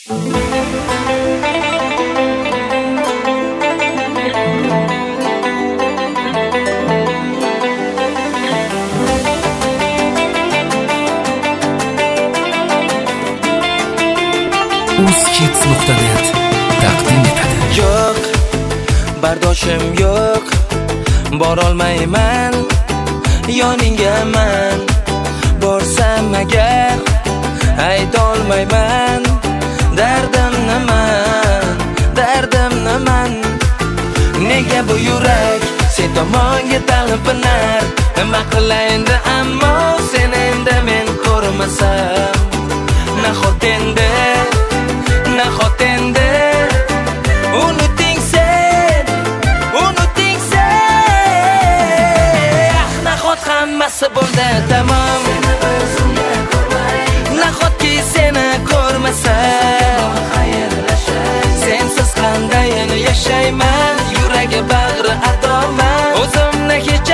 uzkids.net taqdim etadi. Yo'q, bardoshim yo'q, borolmayman yoningga men. Borsam agar aytolmayman dardim nima, dardim nima. Nega bu yurak sen tomonga talpinar? Nima qilayndi ammo sen endi men ko'rmasam. Nahot endi, nahot endi unuting sen, unuting sen. Nahot hammasi bo'ldi tamom, nahotki seni ko'rmasam. Sensiz qandayin yashayman, yuragi bag'ri adoman, o'zimni hech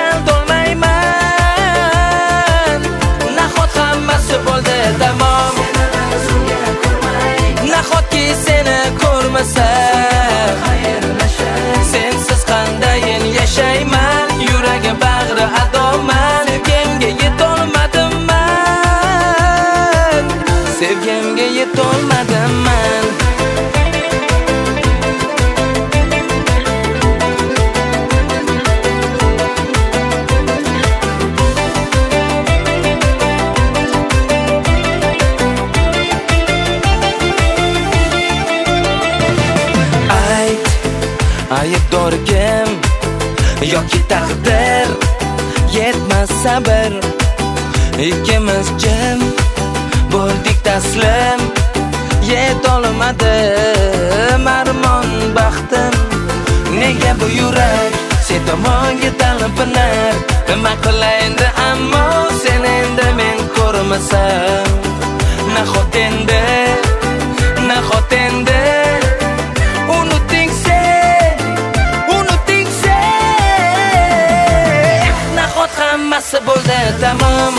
aldolmayman. Nahot hammasi bo'ldi tamom, nahotki seni ko'rmasam. Sensiz qandayin yashayman, yuragi bag'ri adoman, sevgimga yetolmadim man, sevgimga yetolmadim man. Aybdor kim yoki taqdir, yetmas sabr. Ikkimiz jim bo'ldik taslim, yetolmadim armon baxtim. Nega bu yurak sen tomonga talpinar? Nima qilayndi ammo sen endi men ko'rmasam. Nahot endi, nahot endi unuting sen, unuting sen. Nahot hammasi bo'ldi tamom,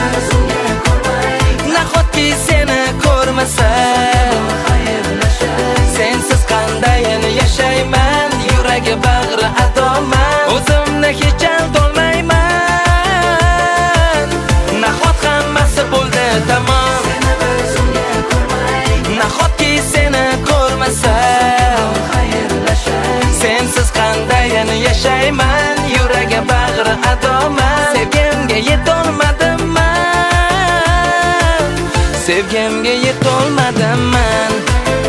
nahotki seni ko'rmasam. Sensiz qandayin yashayman, yuragi bag'ri adoman, o'zimni hech aldolmayman. Nahot hammasi bo'ldi tamom, nahotki seni ko'rmasam. Sensiz qandayin yashayman, yuragi bag'ri adoman, sevgimga yetolmadim man, sevgimga yetolmadim man.